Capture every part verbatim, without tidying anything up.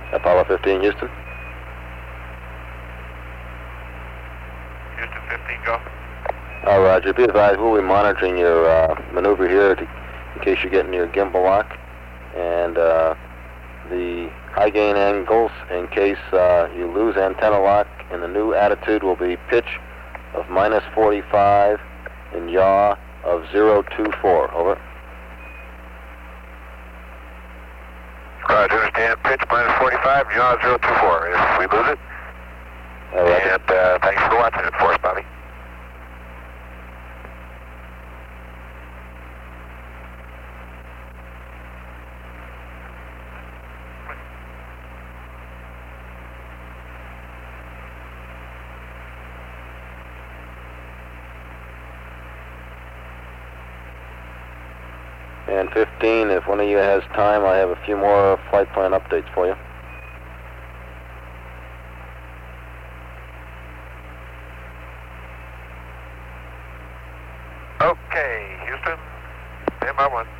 Apollo fifteen, Houston. Houston fifteen, go. Oh, Roger. Be advised, we'll be monitoring your uh, maneuver here to, in case you're getting your gimbal lock, and uh, the high gain angles in case uh, you lose antenna lock, and the new attitude will be pitch of minus forty-five and yaw of zero two four. Over. Roger, understand. Pitch minus forty-five, yaw zero two four. If we lose it. All right. And uh, thanks for watching it for us, Bobby. And fifteen, if one of you has time, I have a few more flight plan updates for you. Okay, Houston, stand by one.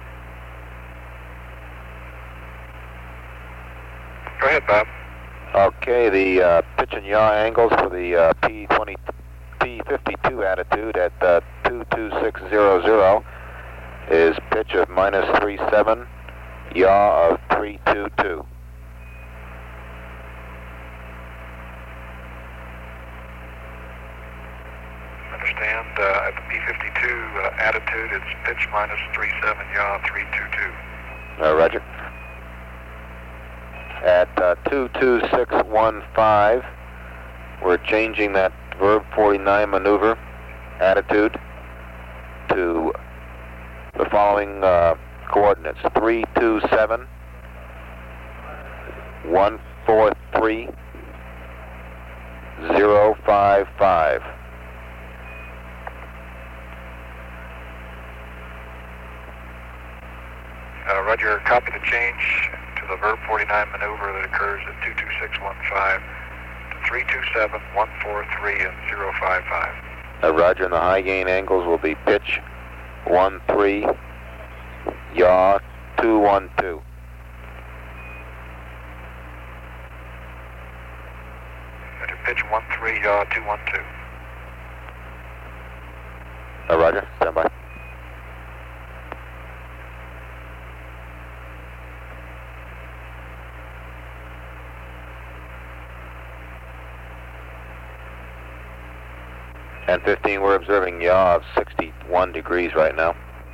Go ahead, Bob. Okay, the uh, pitch and yaw angles for the uh, P twenty, P fifty-two attitude at uh, two two six zero zero is pitch of minus three seven, yaw of three two two. Understand, uh, at the P fifty-two uh, attitude, it's pitch minus three seven, yaw three two two. Uh, Roger. At uh, two two six one five, we're changing that Verb forty-nine maneuver attitude to the following uh, coordinates: three two seven, one four three, zero five five. Uh, Roger, copy the change to the Verb forty-nine maneuver that occurs at two two six one five to three two seven, one four three, and zero five five. Uh, Roger, and the high gain angles will be pitch one three, yaw two one two. Roger, pitch one three, yaw two one two. Uh, Roger, stand by. And fifteen, we're observing yaw of sixty-one degrees right now.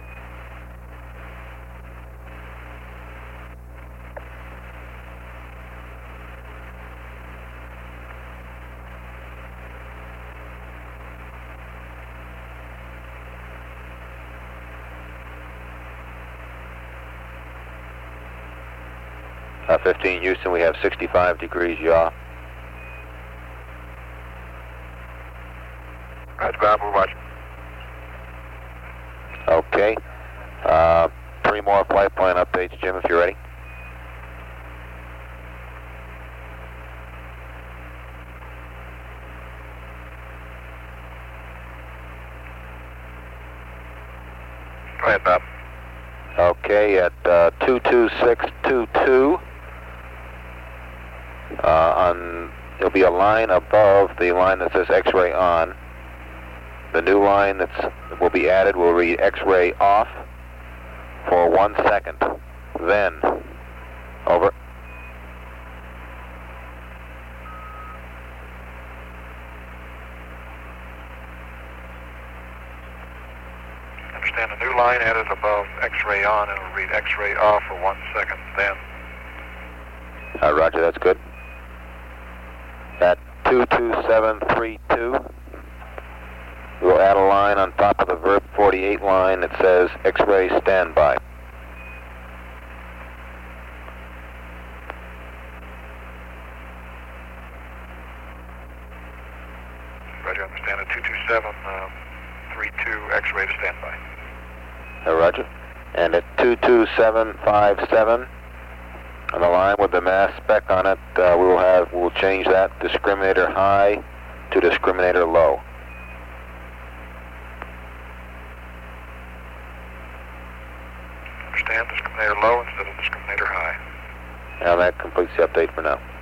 Uh, fifteen, Houston, we have sixty-five degrees yaw. Roger, Bob, we're watching. Okay. Uh, three more flight plan updates, Jim, if you're ready. Go ahead, Bob. Okay, at uh, two two six two two, uh, on, there'll be a line above the line that says X-ray on. The new line that will be added will read X-ray off for one second. Then, over. Understand, the new line added above X-ray on, and it'll read X-ray off for one second, then. Uh, Roger, that's good. At two two seven three two, we'll add a line on top of the Verb forty-eight line that says X-ray standby. Roger, understand, at two two seven three two, X-ray to standby. Uh, Roger. And at two two seven five seven, on the line with the mass spec on it, uh, we will have, we'll change that discriminator high to discriminator low. Understand, discriminator low instead of discriminator high. And that completes the update for now.